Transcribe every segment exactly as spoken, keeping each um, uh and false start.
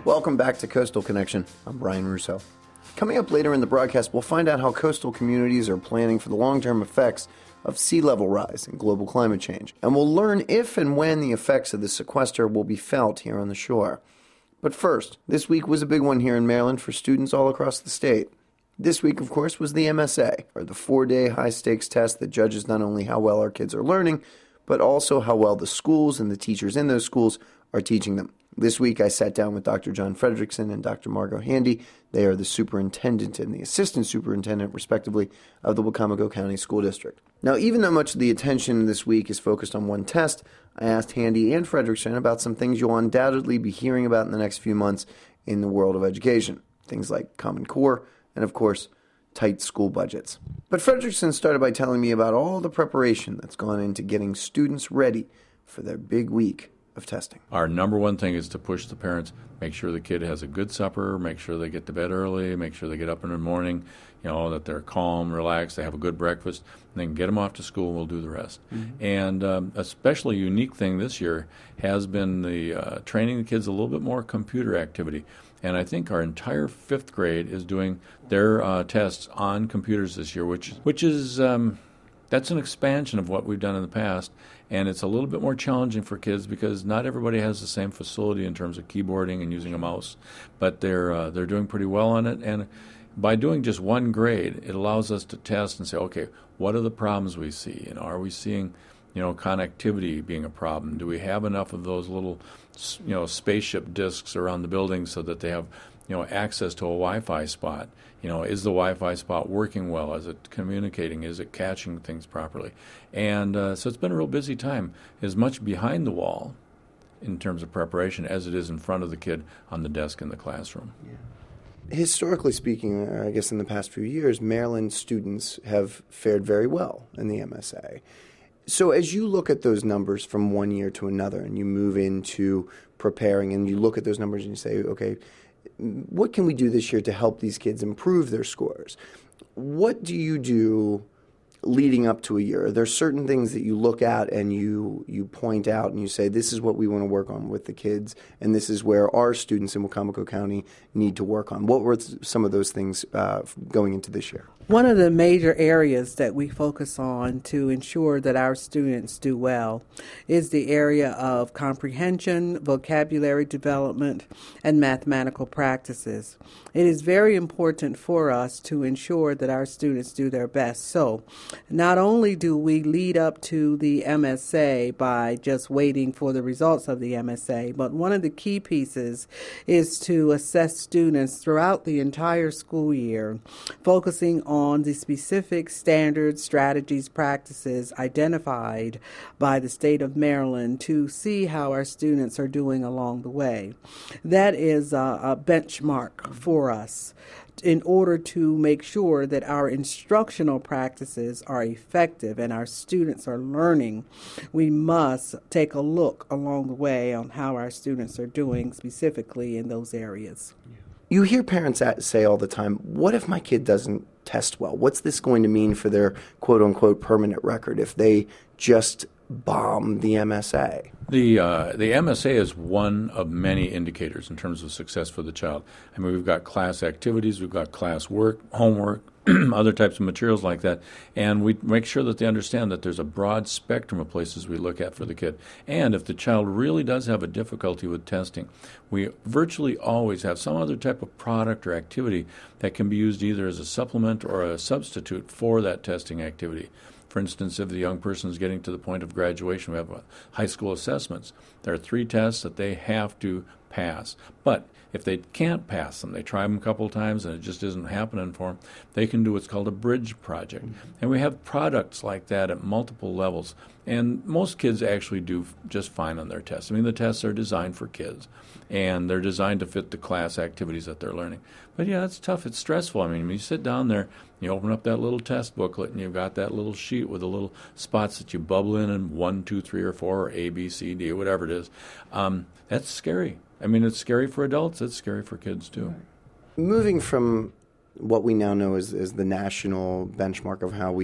Welcome back to Coastal Connection. I'm Brian Russo. Coming up later in the broadcast, we'll find out how coastal communities are planning for the long-term effects of sea level rise and global climate change. And we'll learn if and when the effects of the sequester will be felt here on the shore. But first, this week was a big one here in Maryland for students all across the state. This week, of course, was the M S A, or the four-day high-stakes test that judges not only how well our kids are learning, but also how well the schools and the teachers in those schools are teaching them. This week, I sat down with Doctor John Frederickson and Doctor Margot Handy. They are the superintendent and the assistant superintendent, respectively, of the Wicomico County School District. Now, even though much of the attention this week is focused on one test, I asked Handy and Frederickson about some things you'll undoubtedly be hearing about in the next few months in the world of education. Things like Common Core and, of course, tight school budgets. But Frederickson started by telling me about all the preparation that's gone into getting students ready for their big week of testing. Our number one thing is to push the parents, make sure the kid has a good supper, make sure they get to bed early, make sure they get up in the morning, you know, that they're calm, relaxed, they have a good breakfast, and then get them off to school, we'll do the rest. Mm-hmm. And um, especially unique thing this year has been the uh, training the kids a little bit more computer activity. And I think our entire fifth grade is doing their uh, tests on computers this year, which which is um, that's an expansion of what we've done in the past. And it's a little bit more challenging for kids because not everybody has the same facility in terms of keyboarding and using a mouse. But they're uh, they're doing pretty well on it. And by doing just one grade, it allows us to test and say, okay, what are the problems we see? You know, are we seeing, you know, connectivity being a problem? Do we have enough of those little, you know, spaceship discs around the building so that they have, you know, access to a Wi-Fi spot? You know, is the Wi-Fi spot working well? Is it communicating? Is it catching things properly? And uh, so it's been a real busy time. As much behind the wall in terms of preparation as it is in front of the kid on the desk in the classroom. Yeah. Historically speaking, I guess in the past few years, Maryland students have fared very well in the M S A. So as you look at those numbers from one year to another and you move into preparing and you look at those numbers and you say, okay, what can we do this year to help these kids improve their scores? What do you do leading up to a year? Are there certain things that you look at and you you point out and you say, this is what we want to work on with the kids, and this is where our students in Wicomico County need to work on? What were some of those things uh, going into this year? One of the major areas that we focus on to ensure that our students do well is the area of comprehension, vocabulary development, and mathematical practices. It is very important for us to ensure that our students do their best. So not only do we lead up to the M S A by just waiting for the results of the M S A, but one of the key pieces is to assess students throughout the entire school year, focusing on on the specific standards, strategies, practices identified by the state of Maryland to see how our students are doing along the way. That is a, a benchmark for us in order to make sure that our instructional practices are effective and our students are learning. We must take a look along the way on how our students are doing specifically in those areas. You hear parents say all the time, what if my kid doesn't test well? What's this going to mean for their quote-unquote permanent record if they just bomb the M S A? The uh, the M S A is one of many indicators in terms of success for the child. I mean, we've got class activities, we've got class work, homework, other types of materials like that, and we make sure that they understand that there's a broad spectrum of places we look at for the kid. And if the child really does have a difficulty with testing, we virtually always have some other type of product or activity that can be used either as a supplement or a substitute for that testing activity. For instance, if the young person is getting to the point of graduation, we have uh, high school assessments. There are three tests that they have to pass. But if they can't pass them, they try them a couple of times and it just isn't happening for them, they can do what's called a bridge project. Mm-hmm. And we have products like that at multiple levels. And most kids actually do just fine on their tests. I mean, the tests are designed for kids, and they're designed to fit the class activities that they're learning. But, yeah, it's tough. It's stressful. I mean, when you sit down there, you open up that little test booklet, and you've got that little sheet with the little spots that you bubble in and one, two, three, or four, or A, B, C, D, or whatever it is. Um, that's scary. I mean, it's scary for adults. It's scary for kids, too. Moving from what we now know as, as the national benchmark of how we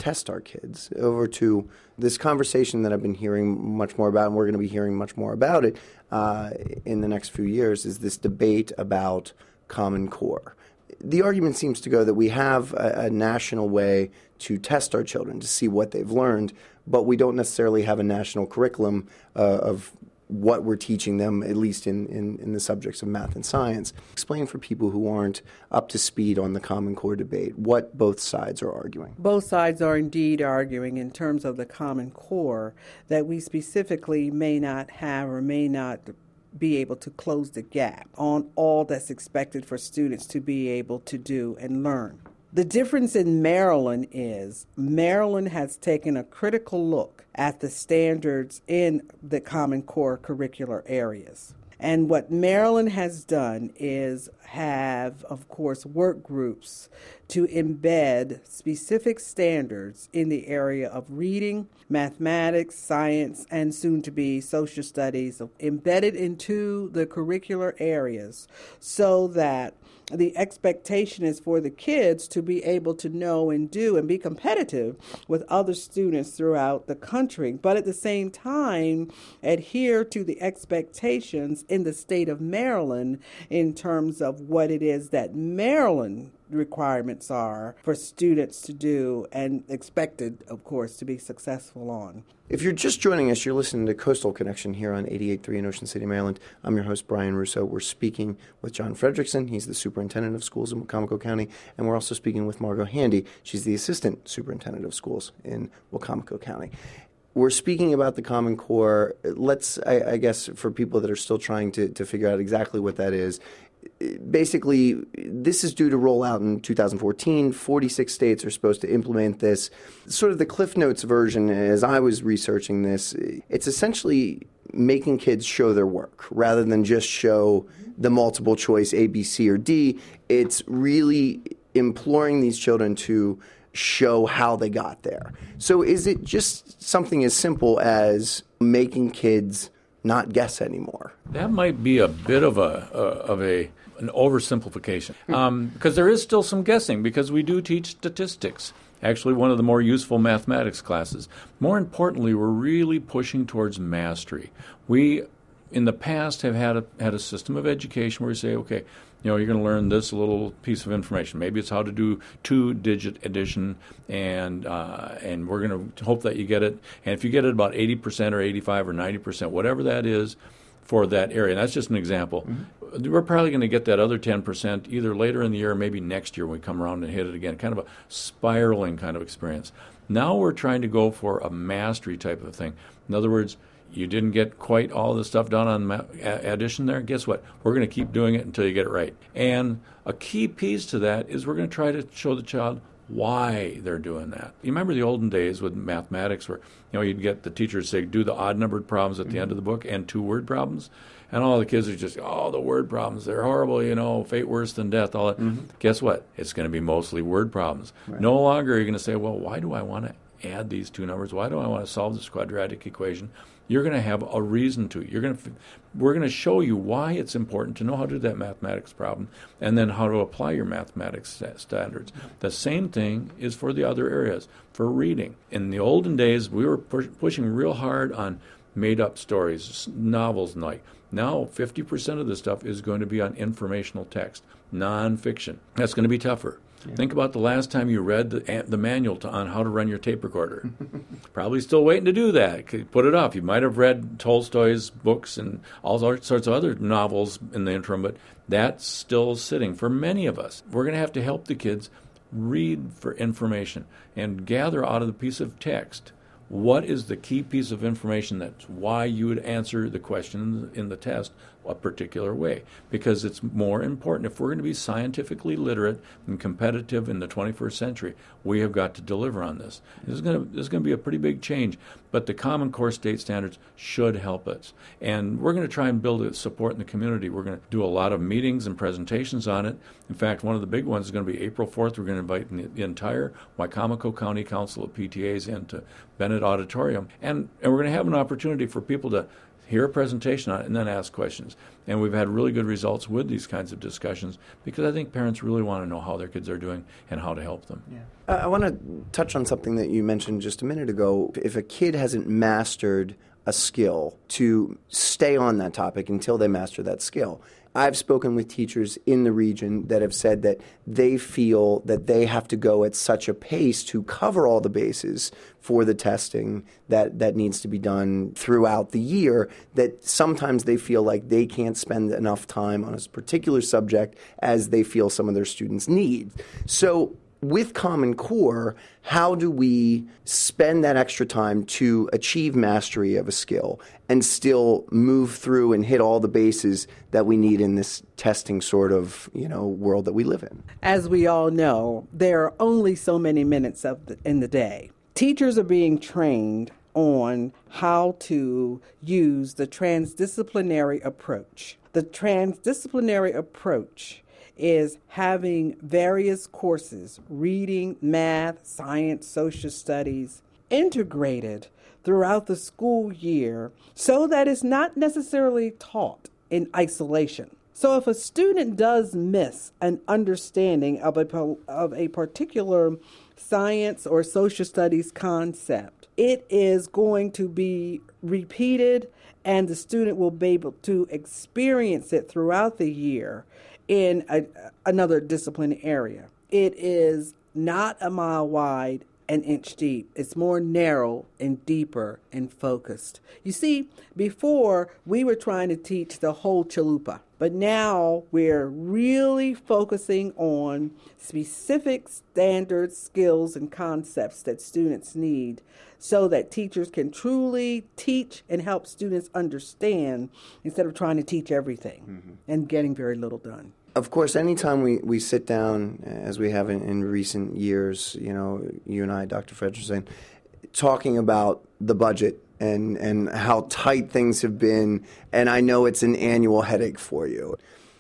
test our kids, over to this conversation that I've been hearing much more about, and we're going to be hearing much more about it uh, in the next few years, is this debate about Common Core. The argument seems to go that we have a, a national way to test our children to see what they've learned, but we don't necessarily have a national curriculum uh, of what we're teaching them, at least in, in, in the subjects of math and science. Explain for people who aren't up to speed on the Common Core debate what both sides are arguing. Both sides are indeed arguing in terms of the Common Core that we specifically may not have or may not be able to close the gap on all that's expected for students to be able to do and learn. The difference in Maryland is Maryland has taken a critical look at the standards in the Common Core curricular areas. And what Maryland has done is have, of course, work groups to embed specific standards in the area of reading, mathematics, science, and soon-to-be social studies embedded into the curricular areas so that the expectation is for the kids to be able to know and do and be competitive with other students throughout the country, but at the same time adhere to the expectations in the state of Maryland in terms of what it is that Maryland requirements are for students to do and expected, of course, to be successful on. If you're just joining us, you're listening to Coastal Connection here on eighty-eight point three in Ocean City, Maryland. I'm your host, Brian Russo. We're speaking with John Frederickson. He's the superintendent of schools in Wacomico County. And we're also speaking with Margot Handy. She's the assistant superintendent of schools in Wacomico County. We're speaking about the Common Core. Let's, I, I guess, for people that are still trying to, to figure out exactly what that is, basically, this is due to roll out in two thousand fourteen. forty-six states are supposed to implement this. Sort of the Cliff Notes version, as I was researching this, it's essentially making kids show their work rather than just show the multiple choice A, B, C, or D. It's really imploring these children to show how they got there. So is it just something as simple as making kids not guess anymore? That might be a bit of a uh, of a an oversimplification, um, because there is still some guessing, because we do teach statistics. Actually, one of the more useful mathematics classes. More importantly, we're really pushing towards mastery. We, in the past, have had a had a system of education where we say, okay, you know, you're going to learn this little piece of information. Maybe it's how to do two-digit addition, and uh, and we're going to hope that you get it. And if you get it about eighty percent or eighty-five or ninety percent, whatever that is for that area, and that's just an example, mm-hmm. we're probably going to get that other ten percent either later in the year or maybe next year when we come around and hit it again, kind of a spiraling kind of experience. Now we're trying to go for a mastery type of thing. In other words, you didn't get quite all the stuff done on ma- addition there. Guess what? We're going to keep doing it until you get it right. And a key piece to that is we're going to try to show the child why they're doing that. You remember the olden days with mathematics where, you know, you'd get the teachers say, do the odd-numbered problems at the mm-hmm. end of the book and two-word problems. And all the kids are just, oh, the word problems, they're horrible, you know, fate worse than death, all that. Mm-hmm. Guess what? It's going to be mostly word problems. Right. No longer are you going to say, well, why do I want to add these two numbers? Why do I want to solve this quadratic equation? You're going to have a reason to. You're going to. We're going to show you why it's important to know how to do that mathematics problem, and then how to apply your mathematics standards. The same thing is for the other areas. For reading, in the olden days, we were push, pushing real hard on made-up stories, novels, and like. Now, fifty percent of the stuff is going to be on informational text, nonfiction. That's going to be tougher. Yeah. Think about the last time you read the, the manual to, on how to run your tape recorder. Probably still waiting to do that. Put it off. You might have read Tolstoy's books and all sorts of other novels in the interim, but that's still sitting for many of us. We're going to have to help the kids read for information and gather out of the piece of text what is the key piece of information that's why you would answer the question in the, in the test a particular way, because it's more important. If we're going to be scientifically literate and competitive in the twenty-first century, we have got to deliver on this. This is going to, this is going to be a pretty big change, but the Common Core state standards should help us. And we're going to try and build a support in the community. We're going to do a lot of meetings and presentations on it. In fact, one of the big ones is going to be April fourth. We're going to invite the entire Wacomico County Council of P T As in to Bennett Auditorium. And, and we're going to have an opportunity for people to hear a presentation on it and then ask questions. And we've had really good results with these kinds of discussions because I think parents really want to know how their kids are doing and how to help them. Yeah. Uh, I want to touch on something that you mentioned just a minute ago. If a kid hasn't mastered a skill, to stay on that topic until they master that skill. I've spoken with teachers in the region that have said that they feel that they have to go at such a pace to cover all the bases for the testing that, that needs to be done throughout the year, that sometimes they feel like they can't spend enough time on a particular subject as they feel some of their students need. So with Common Core, how do we spend that extra time to achieve mastery of a skill and still move through and hit all the bases that we need in this testing sort of, you know, world that we live in? As we all know, there are only so many minutes of the, in the day. Teachers are being trained on how to use the transdisciplinary approach. The transdisciplinary approach is having various courses, reading, math, science, social studies, integrated throughout the school year so that it's not necessarily taught in isolation. So if a student does miss an understanding of a, of a particular science or social studies concept, it is going to be repeated and the student will be able to experience it throughout the year in a, another discipline area. It is not a mile wide, an inch deep. It's more narrow and deeper and focused. You see, before we were trying to teach the whole chalupa, but now we're really focusing on specific standards, skills, and concepts that students need so that teachers can truly teach and help students understand instead of trying to teach everything mm-hmm. and getting very little done. Of course, anytime we, we sit down, as we have in, in recent years, you know, you and I, Doctor Fredrickson, talking about the budget and, and how tight things have been, and I know it's an annual headache for you.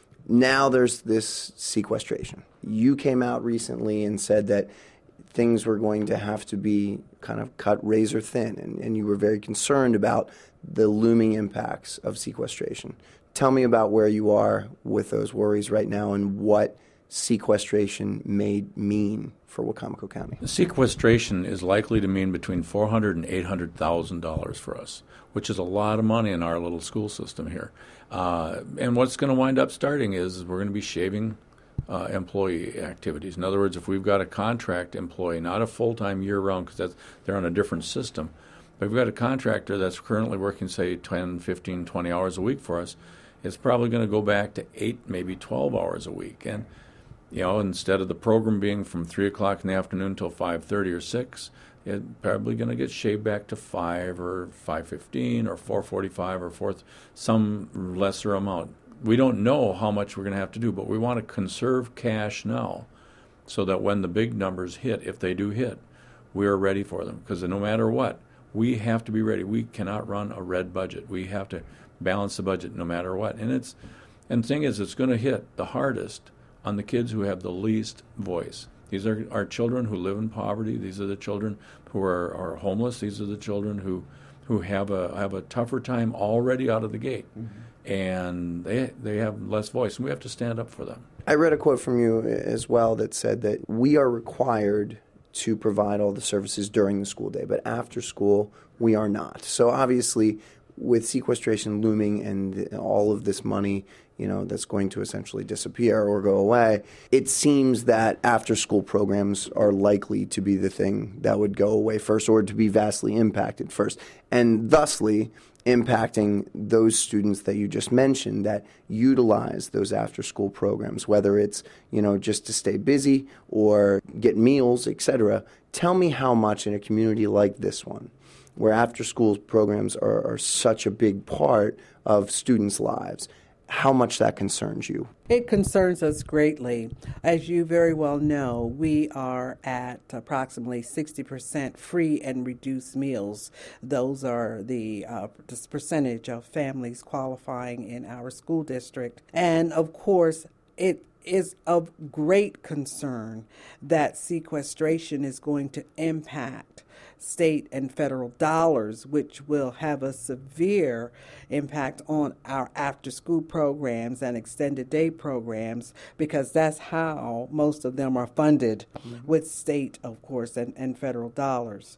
Now there's this sequestration. You came out recently and said that things were going to have to be kind of cut razor thin, and, and you were very concerned about the looming impacts of sequestration. Tell me about where you are with those worries right now and what sequestration may mean for Wicomico County. Sequestration is likely to mean between four hundred thousand dollars and eight hundred thousand dollars for us, which is a lot of money in our little school system here. Uh, and what's going to wind up starting is we're going to be shaving uh, employee activities. In other words, if we've got a contract employee, not a full-time year-round because they're on a different system, but if we've got a contractor that's currently working, say, ten, fifteen, twenty hours a week for us, it's probably going to go back to eight, maybe twelve hours a week. And, you know, instead of the program being from three o'clock in the afternoon till five thirty or six, it's probably going to get shaved back to five or five fifteen or four forty-five or four, some lesser amount. We don't know how much we're going to have to do, but we want to conserve cash now so that when the big numbers hit, if they do hit, we are ready for them. Because no matter what, we have to be ready. We cannot run a red budget. We have to balance the budget no matter what. And it's and the thing is, it's going to hit the hardest on the kids who have the least voice. These are our children who live in poverty. These are the children who are, are homeless. These are the children who who have a have a tougher time already out of the gate. Mm-hmm. And they they have less voice, and we have to stand up for them. I read a quote from you as well that said that we are required to provide all the services during the school day, but after school, we are not. So obviously, with sequestration looming and all of this money, you know, that's going to essentially disappear or go away, it seems that after-school programs are likely to be the thing that would go away first or to be vastly impacted first, and thusly impacting those students that you just mentioned that utilize those after-school programs, whether it's, you know, just to stay busy or get meals, et cetera. Tell me how much in a community like this one, where after-school programs are, are such a big part of students' lives, how much that concerns you. It concerns us greatly. As you very well know, we are at approximately sixty percent free and reduced meals. Those are the uh, this percentage of families qualifying in our school district. And of course, it is of great concern that sequestration is going to impact state and federal dollars, which will have a severe impact on our after-school programs and extended day programs, because that's how most of them are funded, mm-hmm. with state, of course, and, and federal dollars.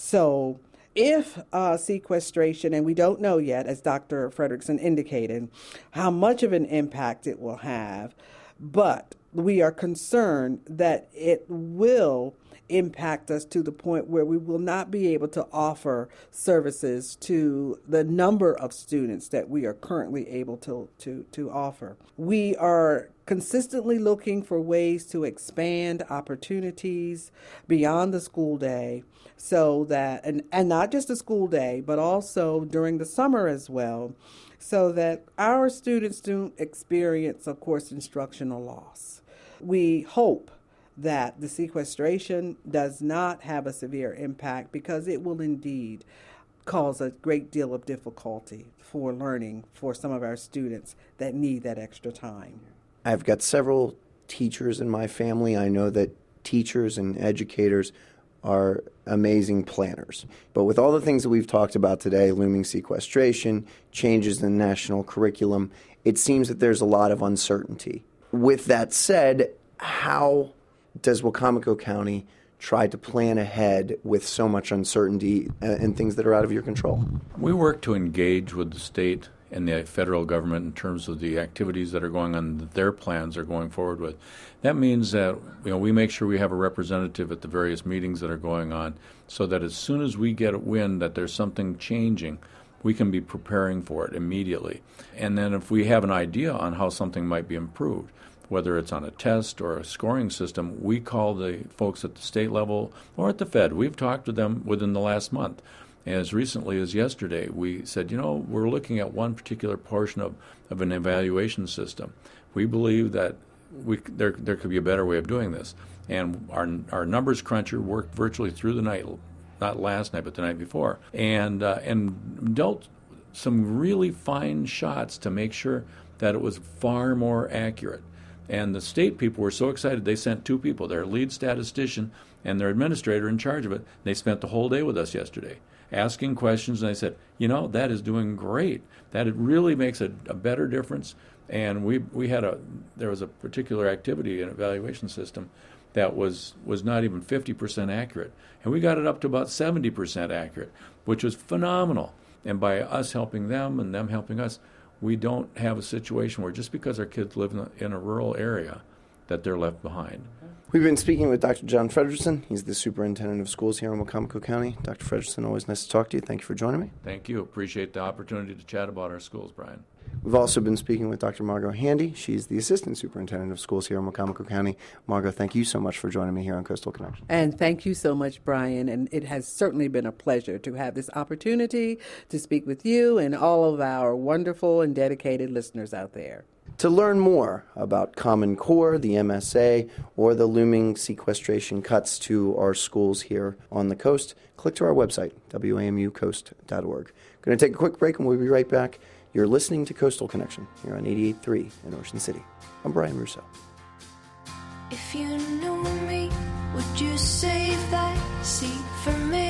So if uh, sequestration, and we don't know yet, as Doctor Frederickson indicated, how much of an impact it will have, but we are concerned that it will impact us to the point where we will not be able to offer services to the number of students that we are currently able to, to, to offer. We are consistently looking for ways to expand opportunities beyond the school day, so that, and, and not just the school day, but also during the summer as well, so that our students don't experience, of course, instructional loss. We hope that the sequestration does not have a severe impact, because it will indeed cause a great deal of difficulty for learning for some of our students that need that extra time. I've got several teachers in my family. I know that teachers and educators are amazing planners. But with all the things that we've talked about today, looming sequestration, changes in the national curriculum, it seems that there's a lot of uncertainty. With that said, how does Wicomico County try to plan ahead with so much uncertainty and things that are out of your control? We work to engage with the state and the federal government in terms of the activities that are going on, that their plans are going forward with. That means that, you know, we make sure we have a representative at the various meetings that are going on, so that as soon as we get a wind that there's something changing, we can be preparing for it immediately. And then if we have an idea on how something might be improved, whether it's on a test or a scoring system, we call the folks at the state level or at the Fed. We've talked to them within the last month. As recently as yesterday, we said, you know, we're looking at one particular portion of, of an evaluation system. We believe that we, there there could be a better way of doing this. And our our numbers cruncher worked virtually through the night, not last night, but the night before, and uh, and dealt some really fine shots to make sure that it was far more accurate. And the state people were so excited, they sent two people, their lead statistician and their administrator in charge of it. They spent the whole day with us yesterday, asking questions, and I said, you know, that is doing great. That it really makes a, a better difference. And we we had a there was a particular activity and evaluation system that was was not even fifty percent accurate, and we got it up to about seventy percent accurate, which was phenomenal. And by us helping them and them helping us, we don't have a situation where just because our kids live in a, in a rural area that they're left behind. We've been speaking with Doctor John Frederickson. He's the superintendent of schools here in Wicomico County. Doctor Frederickson, always nice to talk to you. Thank you for joining me. Thank you. Appreciate the opportunity to chat about our schools, Brian. We've also been speaking with Doctor Margot Handy. She's the assistant superintendent of schools here in Wicomico County. Margot, thank you so much for joining me here on Coastal Connection. And thank you so much, Brian. And it has certainly been a pleasure to have this opportunity to speak with you and all of our wonderful and dedicated listeners out there. To learn more about Common Core, the M S A, or the looming sequestration cuts to our schools here on the coast, click to our website, W A M U coast dot org. Going to take a quick break, and we'll be right back. You're listening to Coastal Connection here on eighty-eight point three in Ocean City. I'm Brian Russo. If you knew me, would you save that seat for me?